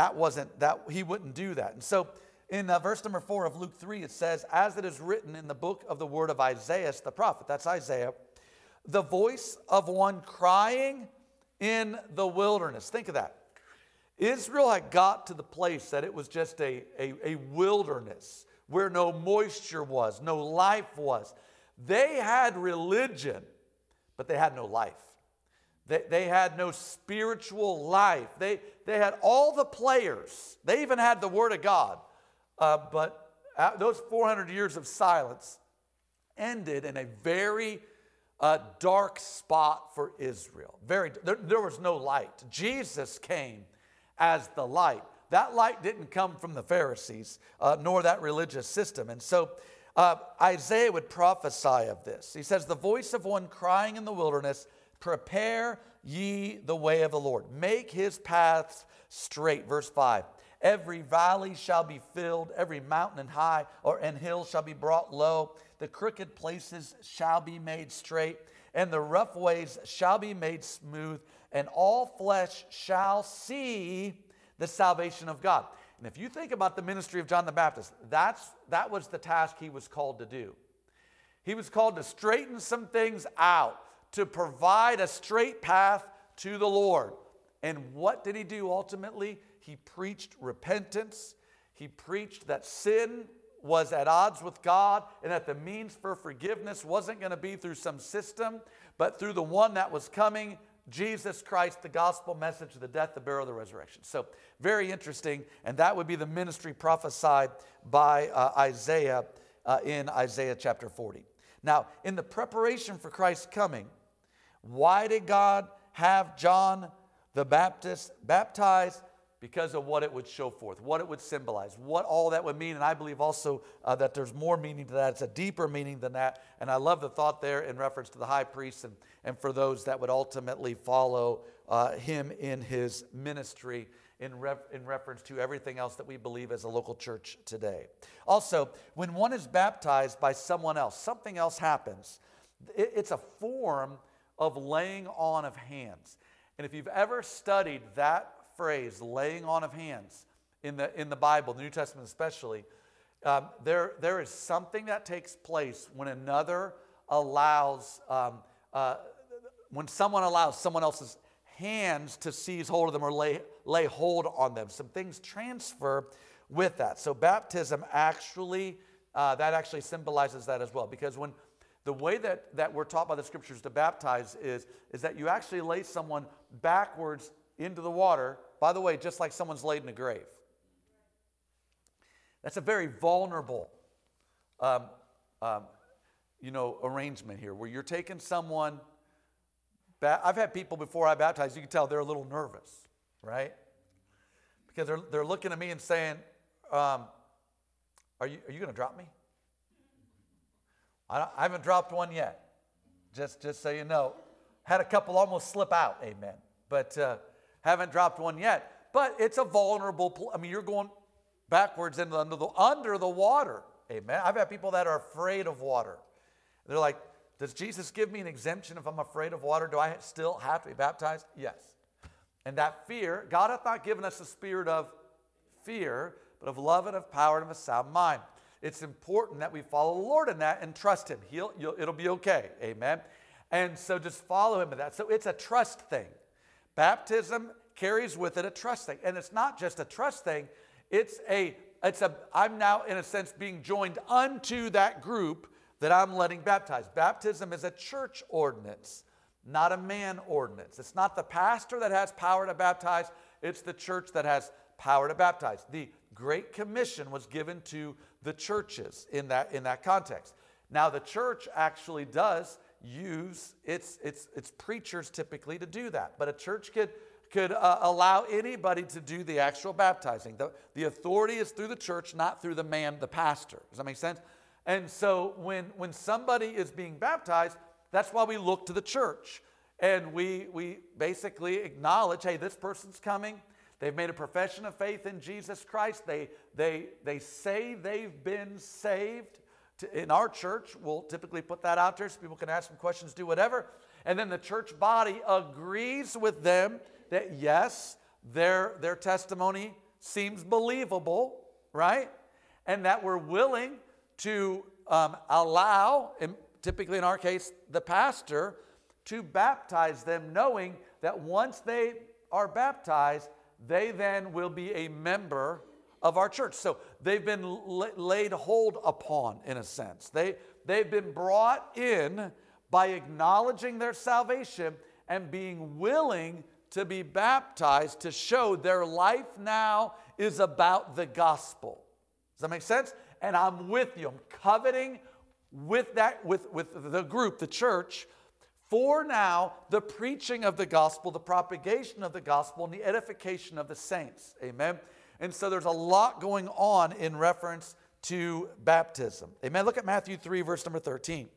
he wouldn't do that. And so in verse number 4 of Luke 3, it says, as it is written in the book of the word of Isaiah the prophet, that's Isaiah, the voice of one crying in the wilderness. Think of that. Israel had got to the place that it was just a wilderness where no moisture was, no life was. They had religion, but they had no life. They had no spiritual life. They had all the players. They even had the Word of God. But those 400 years of silence ended in a very dark spot for Israel. There was no light. Jesus came as the light. That light didn't come from the Pharisees, nor that religious system. And so Isaiah would prophesy of this. He says, the voice of one crying in the wilderness, prepare ye the way of the Lord. Make his paths straight. Verse 5. Every valley shall be filled, every mountain and hill shall be brought low. The crooked places shall be made straight, and the rough ways shall be made smooth, and all flesh shall see the salvation of God. And if you think about the ministry of John the Baptist, that was the task he was called to do. He was called to straighten some things out, to provide a straight path to the Lord. And what did he do ultimately? He preached repentance. He preached that sin was at odds with God and that the means for forgiveness wasn't going to be through some system, but through the one that was coming, Jesus Christ, the gospel message, the death, the burial, the resurrection. So very interesting, and that would be the ministry prophesied by Isaiah in Isaiah chapter 40. Now, in the preparation for Christ's coming, why did God have John the Baptist baptized? Because of what it would show forth, what it would symbolize, what all that would mean. And I believe also that there's more meaning to that. It's a deeper meaning than that. And I love the thought there in reference to the high priest and for those that would ultimately follow him in his ministry in reference to everything else that we believe as a local church today. Also, when one is baptized by someone else, something else happens. It's a form of laying on of hands. And if you've ever studied that phrase, laying on of hands, in the Bible, the New Testament especially, there is something that takes place when when someone allows someone else's hands to seize hold of them or lay hold on them. Some things transfer with that. So baptism actually, that actually symbolizes that as well. Because when the way that we're taught by the scriptures to baptize is that you actually lay someone backwards into the water, by the way, just like someone's laid in a grave. That's a very vulnerable arrangement here, where you're taking someone. I've had people before I baptize, you can tell they're a little nervous, right? Because they're looking at me and saying, are you going to drop me? I haven't dropped one yet, just so you know. Had a couple almost slip out, amen. But haven't dropped one yet. But it's a vulnerable, you're going backwards into under the water, amen. I've had people that are afraid of water. They're like, does Jesus give me an exemption if I'm afraid of water? Do I still have to be baptized? Yes. And that fear, God hath not given us a spirit of fear, but of love and of power and of a sound mind. It's important that we follow the Lord in that and trust Him. It'll be okay, amen. And so just follow Him in that. So it's a trust thing. Baptism carries with it a trust thing. And it's not just a trust thing. I'm now, in a sense, being joined unto that group that I'm letting baptize. Baptism is a church ordinance, not a man ordinance. It's not the pastor that has power to baptize. It's the church that has power to baptize. The Great Commission was given to the churches in that context. Now, the church actually does use its preachers typically to do that. But a church could allow anybody to do the actual baptizing. The authority is through the church, not through the man, the pastor. Does that make sense? And so when somebody is being baptized, that's why we look to the church. And we basically acknowledge, hey, this person's coming. They've made a profession of faith in Jesus Christ. They say they've been saved. In our church, we'll typically put that out there so people can ask some questions, do whatever. And then the church body agrees with them that, yes, their testimony seems believable, right? And that we're willing to allow, and typically in our case, the pastor, to baptize them, knowing that once they are baptized, they then will be a member of our church. So they've been laid hold upon, in a sense. They've been brought in by acknowledging their salvation and being willing to be baptized to show their life now is about the gospel. Does that make sense? And I'm with you. I'm coveting with the group, the church, for now the preaching of the gospel, the propagation of the gospel, and the edification of the saints. Amen. And so there's a lot going on in reference to baptism. Amen. Look at Matthew 3, verse number 13.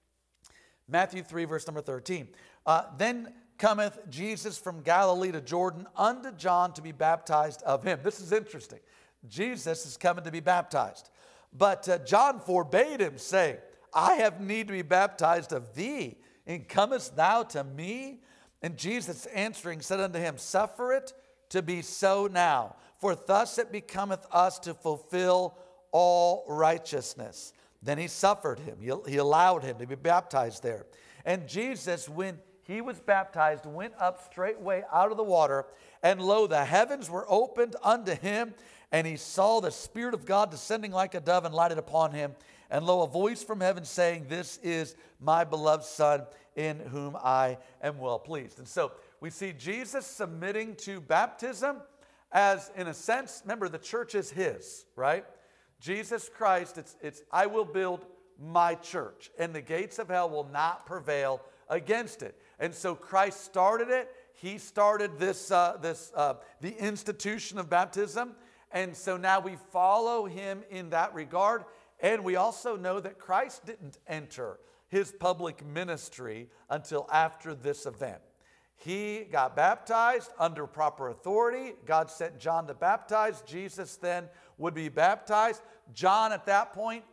Matthew 3, verse number 13. Then cometh Jesus from Galilee to Jordan unto John to be baptized of him. This is interesting. Jesus is coming to be baptized. But John forbade him, saying, I have need to be baptized of thee, and comest thou to me? And Jesus answering said unto him, Suffer it to be so now, for thus it becometh us to fulfill all righteousness. Then he suffered him. He allowed him to be baptized there. And Jesus, when he was baptized, went up straightway out of the water, and lo, the heavens were opened unto him, and he saw the Spirit of God descending like a dove and lighted upon him. And lo, a voice from heaven saying, This is my beloved Son, in whom I am well pleased. And so we see Jesus submitting to baptism as, in a sense, remember, the church is his, right? Jesus Christ, it's I will build my church, and the gates of hell will not prevail against it. And so Christ started it. He started the institution of baptism. And so now we follow him in that regard. And we also know that Christ didn't enter his public ministry until after this event. He got baptized under proper authority. God sent John to baptize. Jesus then would be baptized. John at that point,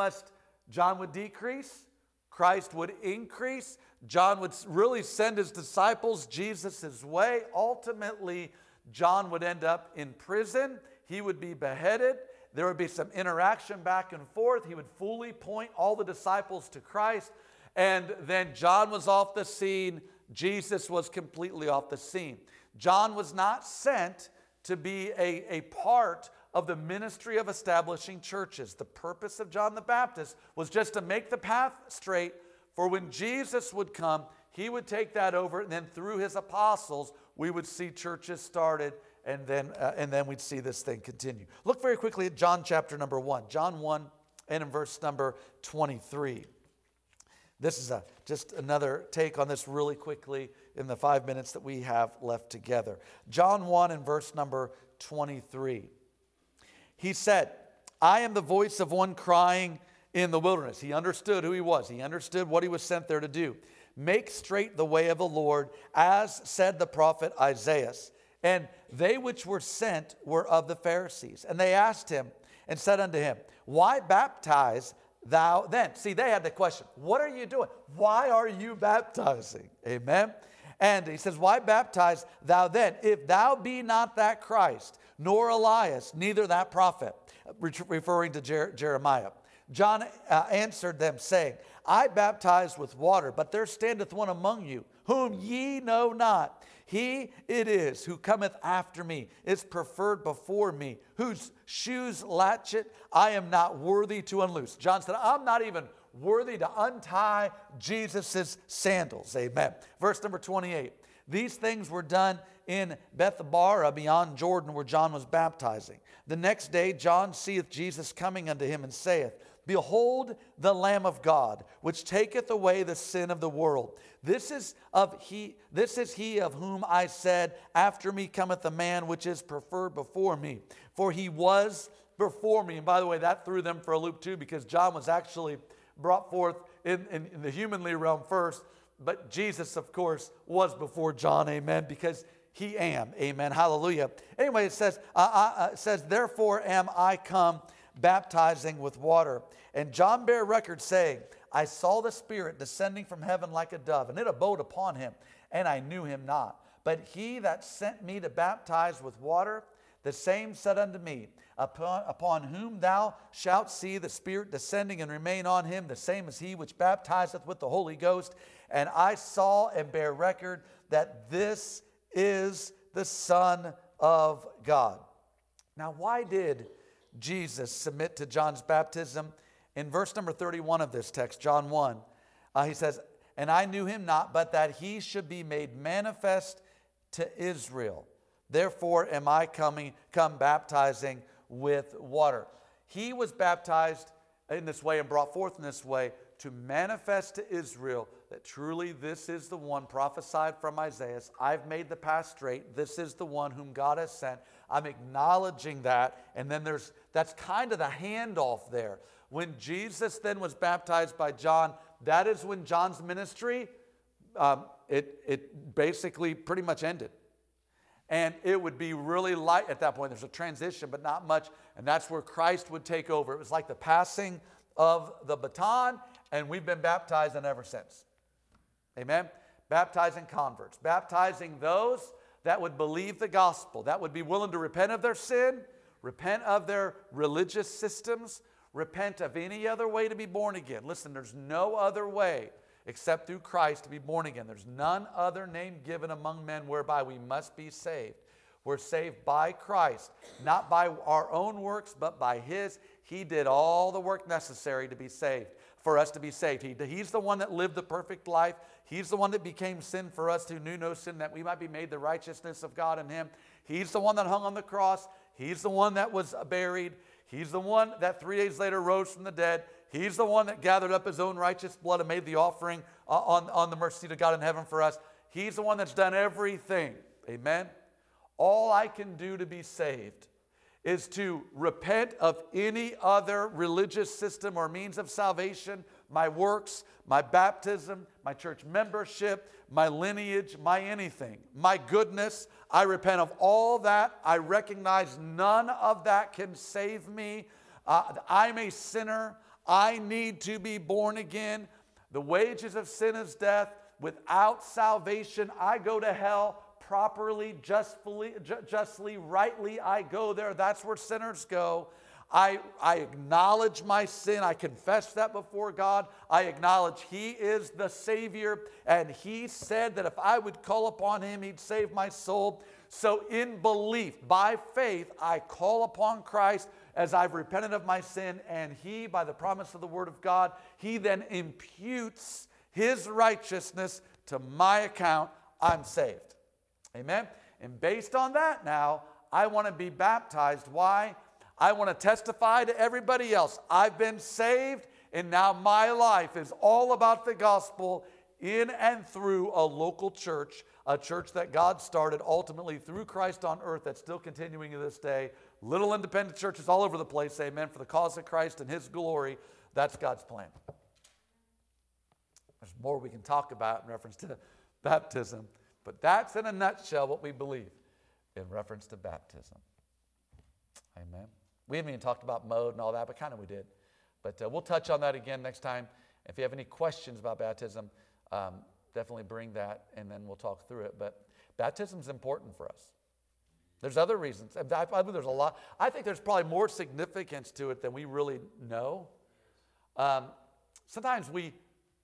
John would decrease. Christ would increase. John would really send his disciples Jesus' way. Ultimately, John would end up in prison. He would be beheaded. There would be some interaction back and forth. He would fully point all the disciples to Christ. And then John was off the scene. Jesus was completely off the scene. John was not sent to be a part of the ministry of establishing churches. The purpose of John the Baptist was just to make the path straight for when Jesus would come. He would take that over, and then through his apostles, we would see churches started, and then we'd see this thing continue. Look very quickly at John chapter number 1. John 1 and in verse number 23. This is just another take on this really quickly in the 5 minutes that we have left together. John 1 and verse number 23. He said, I am the voice of one crying in the wilderness. He understood who he was. He understood what he was sent there to do. Make straight the way of the Lord, as said the prophet Isaiah. And they which were sent were of the Pharisees. And they asked him and said unto him, why baptize thou then? See, they had the question, what are you doing? Why are you baptizing? Amen. And he says, why baptize thou then, if thou be not that Christ, nor Elias, neither that prophet? Referring to Jeremiah. John answered them, saying, I baptize with water, but there standeth one among you, whom ye know not. He it is who cometh after me, is preferred before me, whose shoes latchet I am not worthy to unloose. John said, I'm not even worthy to untie Jesus' sandals. Amen. Verse number 28. These things were done in Bethabara beyond Jordan, where John was baptizing. The next day John seeth Jesus coming unto him, and saith, Behold the Lamb of God, which taketh away the sin of the world. This is he of whom I said, After me cometh a man which is preferred before me. For he was before me. And by the way, that threw them for a loop too, because John was actually brought forth in the humanly realm first. But Jesus, of course, was before John. Amen. Because he am. Amen. Hallelujah. Anyway, it says, Therefore am I come baptizing with water. And John bare record, saying, I saw the Spirit descending from heaven like a dove, and it abode upon him, and I knew him not. But he that sent me to baptize with water, the same said unto me, Upon whom thou shalt see the Spirit descending and remain on him, the same is he which baptizeth with the Holy Ghost. And I saw and bear record that this is the Son of God. Now, why did Jesus submit to John's baptism? In verse number 31 of this text, John 1, he says, And I knew him not, but that he should be made manifest to Israel. Therefore am I come baptizing with water. He was baptized in this way and brought forth in this way to manifest to Israel that truly this is the one prophesied from Isaiah. I've made the path straight. This is the one whom God has sent. I'm acknowledging that. And then that's kind of the handoff there. When Jesus then was baptized by John, that is when John's ministry, it basically pretty much ended. And it would be really light at that point. There's a transition, but not much. And that's where Christ would take over. It was like the passing of the baton, and we've been baptized and ever since. Amen? Baptizing converts. Baptizing those that would believe the gospel, that would be willing to repent of their sin, repent of their religious systems, repent of any other way to be born again. Listen, there's no other way except through Christ to be born again. There's none other name given among men whereby we must be saved. We're saved by Christ, not by our own works, but by His. He did all the work necessary to be saved, for us to be saved. He's the one that lived the perfect life. He's the one that became sin for us who knew no sin, that we might be made the righteousness of God in Him. He's the one that hung on the cross. He's the one that was buried. He's the one that 3 days later rose from the dead. He's the one that gathered up his own righteous blood and made the offering on the mercy seat of God in heaven for us. He's the one that's done everything. Amen? All I can do to be saved is to repent of any other religious system or means of salvation, my works, my baptism, my church membership, my lineage, my anything, my goodness. I repent of all that. I recognize none of that can save me. I'm a sinner. I need to be born again. The wages of sin is death. Without salvation, I go to hell. Properly, justly, rightly, I go there. That's where sinners go. I acknowledge my sin. I confess that before God. I acknowledge He is the Savior, and He said that if I would call upon Him, He'd save my soul. So in belief, by faith, I call upon Christ as I've repented of my sin, and He, by the promise of the Word of God, He then imputes His righteousness to my account. I'm saved. Amen? And based on that now, I want to be baptized. Why? I want to testify to everybody else. I've been saved, and now my life is all about the gospel in and through a local church, a church that God started ultimately through Christ on earth that's still continuing to this day. Little independent churches all over the place, amen, for the cause of Christ and His glory. That's God's plan. There's more we can talk about in reference to baptism. But that's in a nutshell what we believe in reference to baptism. Amen. We haven't even talked about mode and all that, but kind of we did. But we'll touch on that again next time. If you have any questions about baptism, definitely bring that, and then we'll talk through it. But baptism is important for us. There's other reasons. I believe there's a lot. I think there's probably more significance to it than we really know. Sometimes we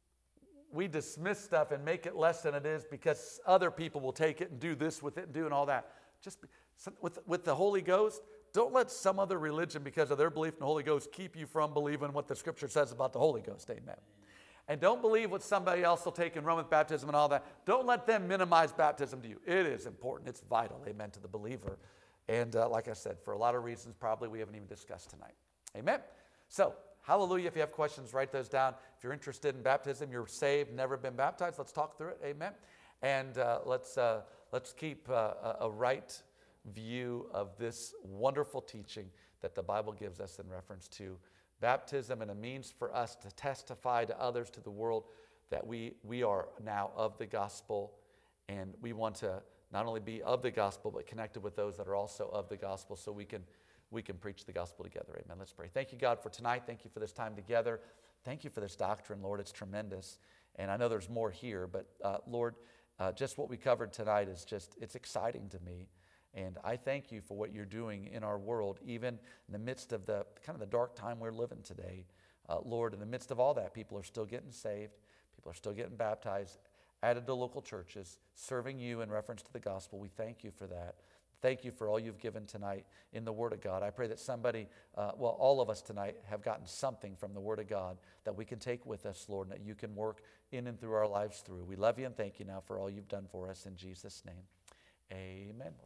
dismiss stuff and make it less than it is because other people will take it and do this with it and doing all that. Just with the Holy Ghost, don't let some other religion, because of their belief in the Holy Ghost, keep you from believing what the Scripture says about the Holy Ghost. Amen. And don't believe what somebody else will take and run with baptism and all that. Don't let them minimize baptism to you. It is important. It's vital, amen, to the believer. And like I said, for a lot of reasons probably we haven't even discussed tonight. Amen. So, hallelujah. If you have questions, write those down. If you're interested in baptism, you're saved, never been baptized, let's talk through it. Amen. And let's keep a right view of this wonderful teaching that the Bible gives us in reference to baptism and a means for us to testify to others, to the world, that we are now of the gospel, and we want to not only be of the gospel, but connected with those that are also of the gospel, so we can preach the gospel together. Amen. Let's pray. Thank you, God, for tonight. Thank you for this time together. Thank you for this doctrine, Lord. It's tremendous. And I know there's more here, but Lord, just what we covered tonight is it's exciting to me. And I thank you for what you're doing in our world, even in the midst of the kind of the dark time we're living today. Lord, in the midst of all that, people are still getting saved. People are still getting baptized, added to local churches, serving you in reference to the gospel. We thank you for that. Thank you for all you've given tonight in the Word of God. I pray that somebody, all of us tonight have gotten something from the Word of God that we can take with us, Lord, and that you can work in and through our lives through. We love you and thank you now for all you've done for us in Jesus' name. Amen.